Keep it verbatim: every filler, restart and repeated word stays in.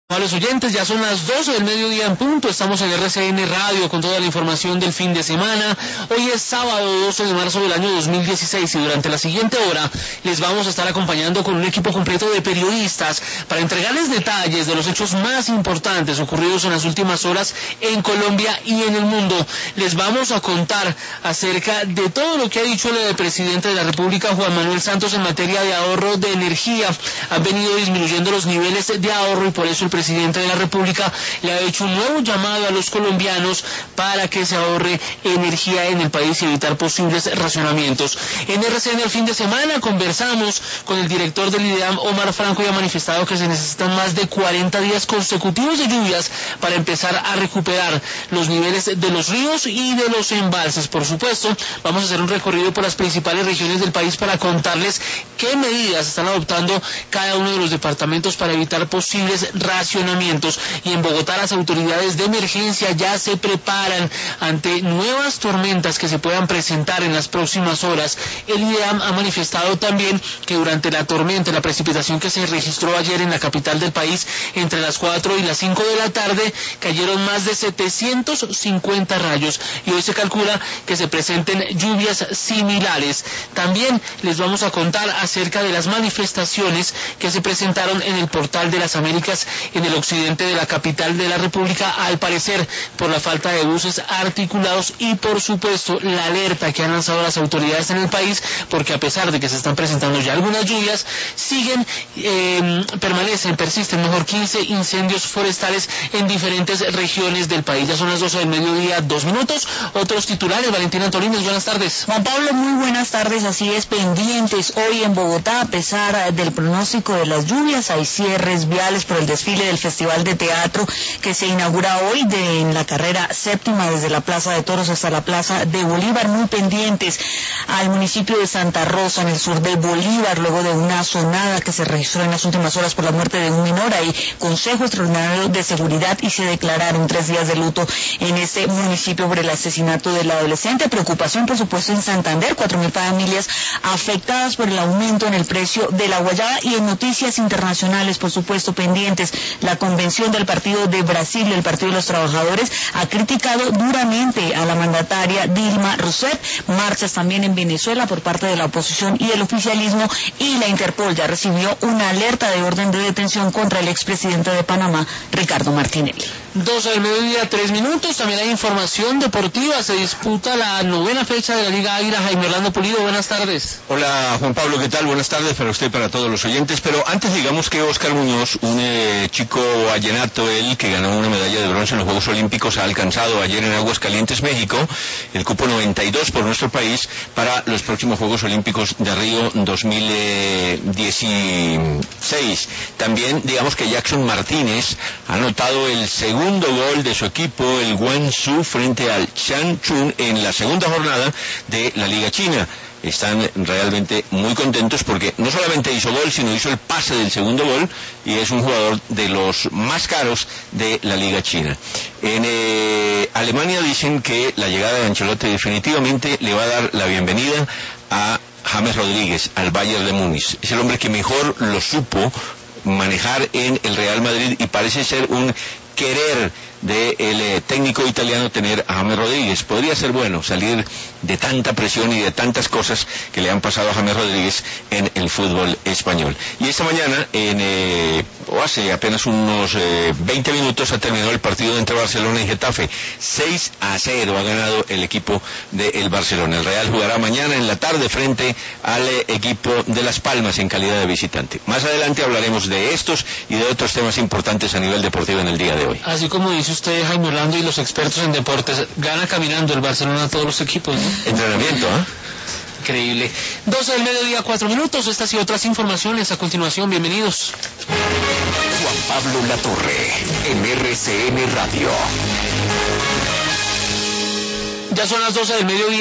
A los oyentes, ya son las doce del mediodía en punto, estamos en R C N Radio con toda la información del fin de semana. Hoy es sábado doce de marzo del año dos mil dieciséis y durante la siguiente hora les vamos a estar acompañando con un equipo completo de periodistas para entregarles detalles de los hechos más importantes ocurridos en las últimas horas en Colombia y en el mundo. Les vamos a contar acerca de todo lo que ha dicho el presidente de la República, Juan Manuel Santos, en materia de ahorro de energía. Han venido disminuyendo los niveles de ahorro y por eso el presidente de la República le ha hecho un nuevo llamado a los colombianos para que se ahorre energía en el país y evitar posibles racionamientos. En R C N el fin de semana conversamos con el director del IDEAM, Omar Franco, y ha manifestado que se necesitan más de cuarenta días consecutivos de lluvias para empezar a recuperar los niveles de los ríos y de los embalses. Por supuesto, vamos a hacer un recorrido por las principales regiones del país para contarles qué medidas están adoptando cada uno de los departamentos para evitar posibles racionamientos. Y en Bogotá las autoridades de emergencia ya se preparan ante nuevas tormentas que se puedan presentar en las próximas horas. El IDEAM ha manifestado también que durante la tormenta, la precipitación que se registró ayer en la capital del país, entre las cuatro y las cinco de la tarde, cayeron más de setecientos cincuenta rayos y hoy se calcula que se presenten lluvias similares. También les vamos a contar acerca de las manifestaciones que se presentaron en el Portal de las Américas en el occidente de la capital de la República, al parecer por la falta de buses articulados y por supuesto la alerta que han lanzado las autoridades en el país, porque a pesar de que se están presentando ya algunas lluvias, siguen, eh, permanecen, persisten, mejor, quince incendios forestales en diferentes regiones del país. Ya son las doce del mediodía, dos minutos. Otros titulares, Valentina Antolínez, buenas tardes. Juan Pablo, muy buenas tardes, así es, pendientes hoy en Bogotá, a pesar del pronóstico de las lluvias, hay cierres viales por el desfile del Festival de Teatro que se inaugura hoy de, en la carrera séptima desde la Plaza de Toros hasta la Plaza de Bolívar. Muy pendientes al municipio de Santa Rosa, en el sur de Bolívar, luego de una sonada que se registró en las últimas horas por la muerte de un menor. Hay consejo extraordinario de seguridad y se declararon tres días de luto en ese municipio por el asesinato del adolescente. Preocupación, por supuesto, en Santander, cuatro mil familias afectadas por el aumento en el precio de la guayaba. Y en noticias internacionales, por supuesto, pendientes, la convención del Partido de Brasil, el Partido de los Trabajadores, ha criticado duramente a la mandataria Dilma Rousseff. Marchas también en Venezuela por parte de la oposición y el oficialismo, y la Interpol ya recibió una alerta de orden de detención contra el expresidente de Panamá, Ricardo Martinelli. doce del mediodía, tres minutos. También hay información deportiva. Se disputa la novena fecha de la Liga Águila. Jaime Orlando Pulido, buenas tardes. Hola, Juan Pablo, ¿qué tal? Buenas tardes para usted y para todos los oyentes. Pero antes, digamos que Oscar Muñoz, un eh, chico vallenato, él que ganó una medalla de bronce en los Juegos Olímpicos, ha alcanzado ayer en Aguascalientes, México, el cupo noventa y dos por nuestro país para los próximos Juegos Olímpicos de Río dos mil dieciséis. También, digamos que Jackson Martínez ha anotado el segundo gol de su equipo, el Guangzhou, frente al Changchun en la segunda jornada de la Liga China. Están realmente muy contentos porque no solamente hizo gol, sino hizo el pase del segundo gol, y es un jugador de los más caros de la Liga China. En eh, Alemania dicen que la llegada de Ancelotti definitivamente le va a dar la bienvenida a James Rodríguez al Bayern de Múnich. Es el hombre que mejor lo supo manejar en el Real Madrid y parece ser un querer del eh, técnico italiano tener a James Rodríguez. Podría ser bueno salir de tanta presión y de tantas cosas que le han pasado a James Rodríguez en el fútbol español. Y esta mañana, en, eh, o hace apenas unos eh, veinte minutos, ha terminado el partido entre Barcelona y Getafe. seis a cero ha ganado el equipo del Barcelona. El Real jugará mañana en la tarde frente al eh, equipo de Las Palmas en calidad de visitante. Más adelante hablaremos de estos y de otros temas importantes a nivel deportivo en el día de hoy. Así como dice usted, Jaime Orlando, y los expertos en deportes, gana caminando el Barcelona a todos los equipos, ¿no? Entrenamiento, ¿ah? ¿eh? Increíble. doce del mediodía, cuatro minutos. Estas y otras informaciones a continuación. Bienvenidos. Juan Pablo Latorre, en R C N Radio. Ya son las doce del mediodía.